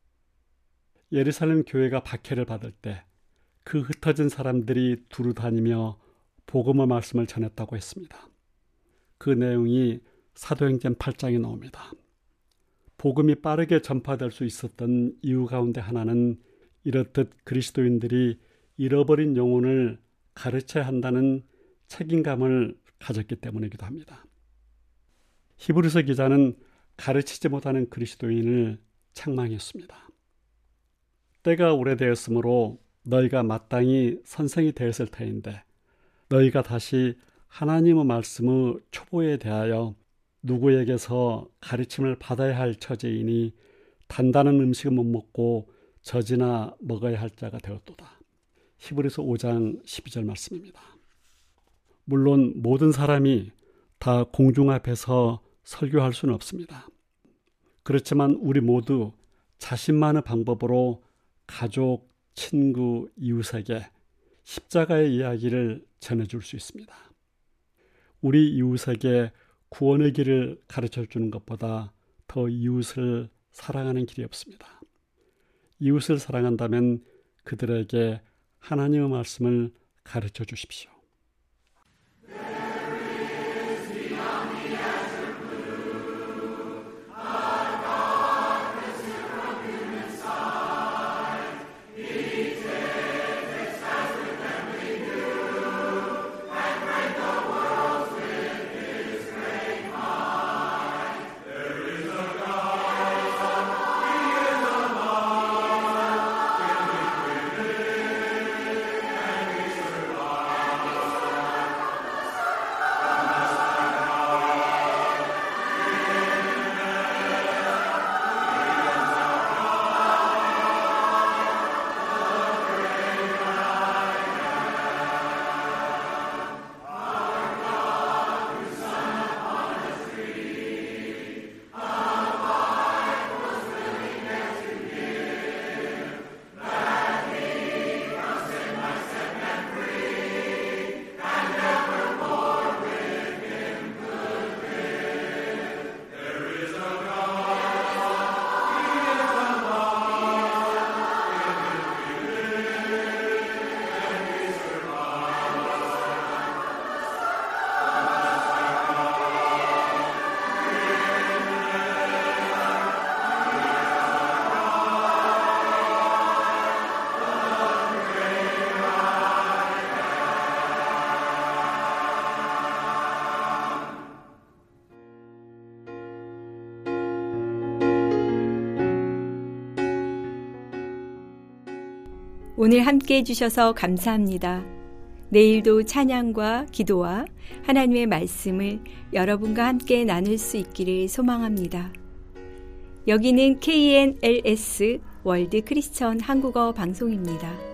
예루살렘 교회가 박해를 받을 때 그 흩어진 사람들이 두루 다니며 복음의 말씀을 전했다고 했습니다. 그 내용이 사도행전 팔 장에 나옵니다. 복음이 빠르게 전파될 수 있었던 이유 가운데 하나는 이렇듯 그리스도인들이 잃어버린 영혼을 가르쳐야 한다는 책임감을 가졌기 때문이기도 합니다. 히브리서 기자는 가르치지 못하는 그리스도인을 책망했습니다. 때가 오래되었으므로 너희가 마땅히 선생이 되었을 터인데 너희가 다시 하나님의 말씀의 초보에 대하여 누구에게서 가르침을 받아야 할 처지이니 단단한 음식은 못 먹고 젖이나 먹어야 할 자가 되었도다. 히브리서 오 장 십이 절 말씀입니다. 물론 모든 사람이 다 공중 앞에서 설교할 수는 없습니다. 그렇지만 우리 모두 자신만의 방법으로 가족, 친구, 이웃에게 십자가의 이야기를 전해줄 수 있습니다. 우리 이웃에게 구원의 길을 가르쳐주는 것보다 더 이웃을 사랑하는 길이 없습니다. 이웃을 사랑한다면 그들에게 하나님의 말씀을 가르쳐 주십시오. 오늘 함께 해주셔서 감사합니다. 내일도 찬양과 기도와 하나님의 말씀을 여러분과 함께 나눌 수 있기를 소망합니다. 여기는 케이엔엘에스 월드 크리스천 한국어 방송입니다.